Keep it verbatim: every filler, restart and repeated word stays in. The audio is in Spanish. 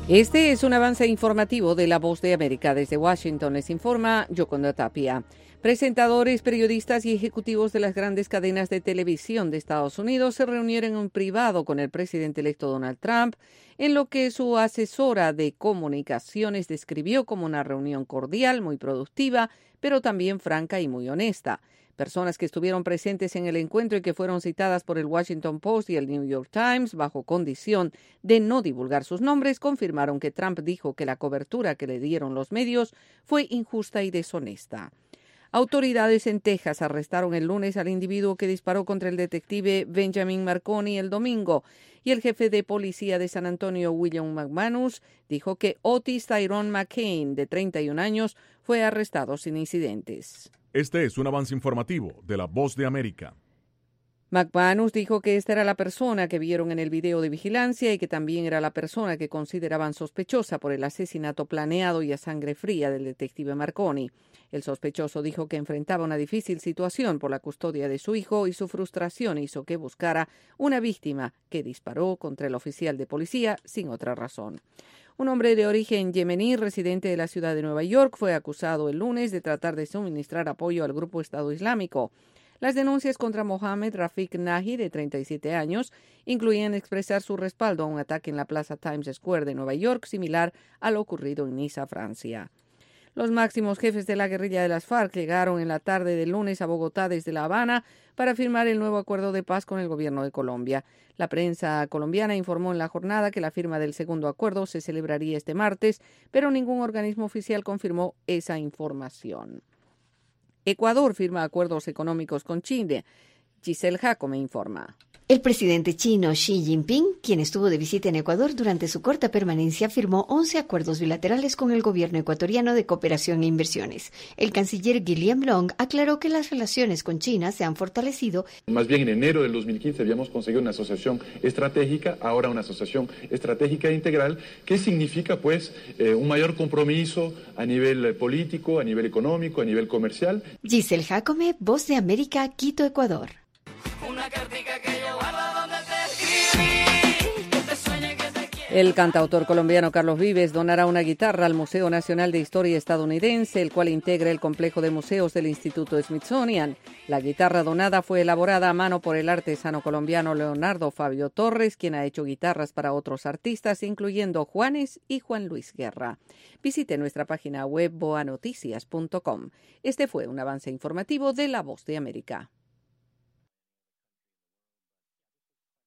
Este es un avance informativo de La Voz de América. Desde Washington les informa Yoconda Tapia. Presentadores, periodistas y ejecutivos de las grandes cadenas de televisión de Estados Unidos se reunieron en privado con el presidente electo Donald Trump, en lo que su asesora de comunicaciones describió como una reunión cordial, muy productiva, pero también franca y muy honesta. Personas que estuvieron presentes en el encuentro y que fueron citadas por el Washington Post y el New York Times bajo condición de no divulgar sus nombres confirmaron que Trump dijo que la cobertura que le dieron los medios fue injusta y deshonesta. Autoridades en Texas arrestaron el lunes al individuo que disparó contra el detective Benjamin Marconi el domingo, y el jefe de policía de San Antonio, William McManus, dijo que Otis Tyrone McCain, de treinta y un años, fue arrestado sin incidentes. Este es un avance informativo de La Voz de América. McManus dijo que esta era la persona que vieron en el video de vigilancia y que también era la persona que consideraban sospechosa por el asesinato planeado y a sangre fría del detective Marconi. El sospechoso dijo que enfrentaba una difícil situación por la custodia de su hijo y su frustración hizo que buscara una víctima que disparó contra el oficial de policía sin otra razón. Un hombre de origen yemení, residente de la ciudad de Nueva York, fue acusado el lunes de tratar de suministrar apoyo al grupo Estado Islámico. Las denuncias contra Mohamed Rafik Nahi, de treinta y siete años, incluían expresar su respaldo a un ataque en la Plaza Times Square de Nueva York, similar a lo ocurrido en Niza, Francia. Los máximos jefes de la guerrilla de las FARC llegaron en la tarde del lunes a Bogotá desde La Habana para firmar el nuevo acuerdo de paz con el gobierno de Colombia. La prensa colombiana informó en la jornada que la firma del segundo acuerdo se celebraría este martes, pero ningún organismo oficial confirmó esa información. Ecuador firma acuerdos económicos con Chile. Giselle Jacome informa. El presidente chino Xi Jinping, quien estuvo de visita en Ecuador durante su corta permanencia, firmó once acuerdos bilaterales con el gobierno ecuatoriano de cooperación e inversiones. El canciller Guillaume Long aclaró que las relaciones con China se han fortalecido. Más bien en enero del dos mil quince habíamos conseguido una asociación estratégica, ahora una asociación estratégica integral, que significa pues eh, un mayor compromiso a nivel político, a nivel económico, a nivel comercial. Giselle Jacome, Voz de América, Quito, Ecuador. Una cartica que yo guardo donde te escribí, que te sueñe que te quiero. El cantautor colombiano Carlos Vives donará una guitarra al Museo Nacional de Historia Estadounidense, el cual integra el complejo de museos del Instituto Smithsonian. La guitarra donada fue elaborada a mano por el artesano colombiano Leonardo Fabio Torres, quien ha hecho guitarras para otros artistas, incluyendo Juanes y Juan Luis Guerra. Visite nuestra página web boa noticias punto com. Este fue un avance informativo de La Voz de América.